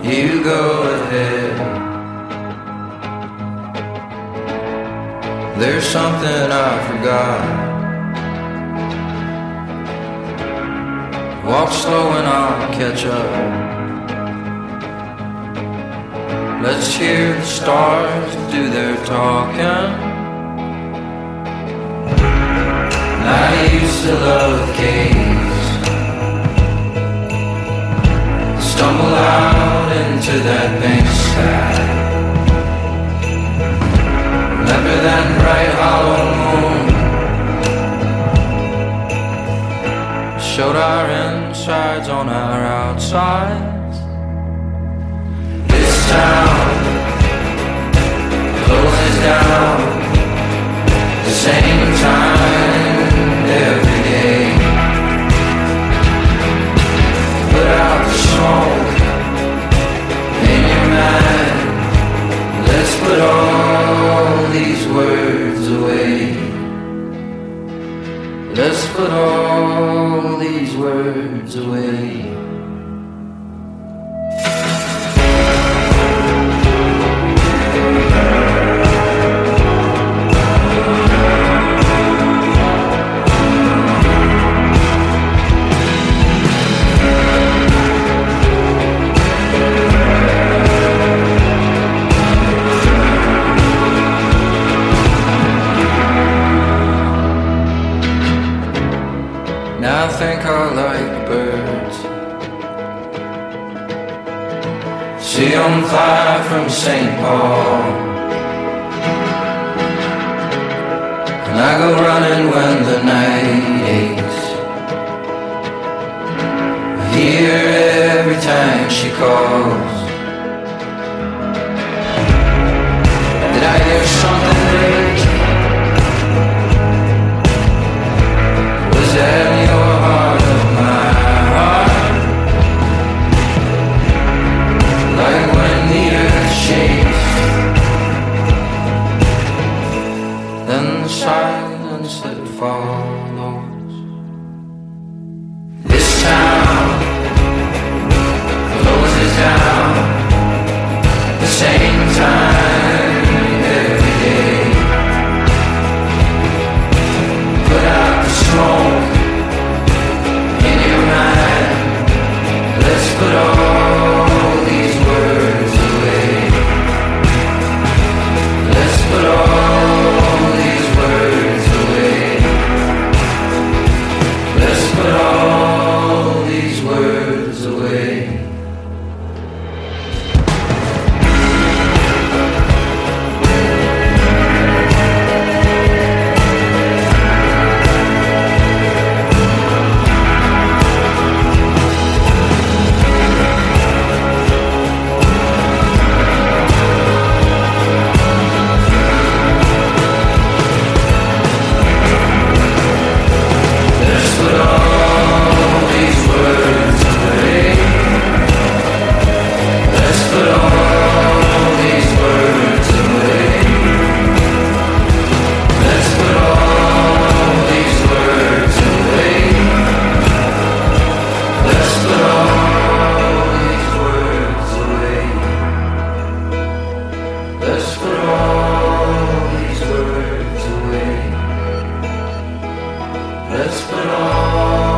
You go ahead. There's something I forgot. Walk slow and I'll catch up. Let's hear the stars do their talking. I used to love caves. Stumble out into that pink sky. Remember that bright hollow moon showed our insides on our outsides. This town closes down the same time every day. Put out the smoke in your mind. Let's put all these words away. Let's put all these words away. Now I think I like birds. See them fly from St. Paul, and I go running when the night aches. I hear her every time she calls. Did I hear something break? Was that your heart of my heart? Like when the earth shakes, then the silence that follows. This town closes down the same time every day. Put out the smoke in your mind. Let's put all these words away. Let's put all these words away. Let's put all these words away. Let's put all these words away. Let's put all these words away. Let's put all these words away. Let's put all these words away. Let's put all these words away. Let's put all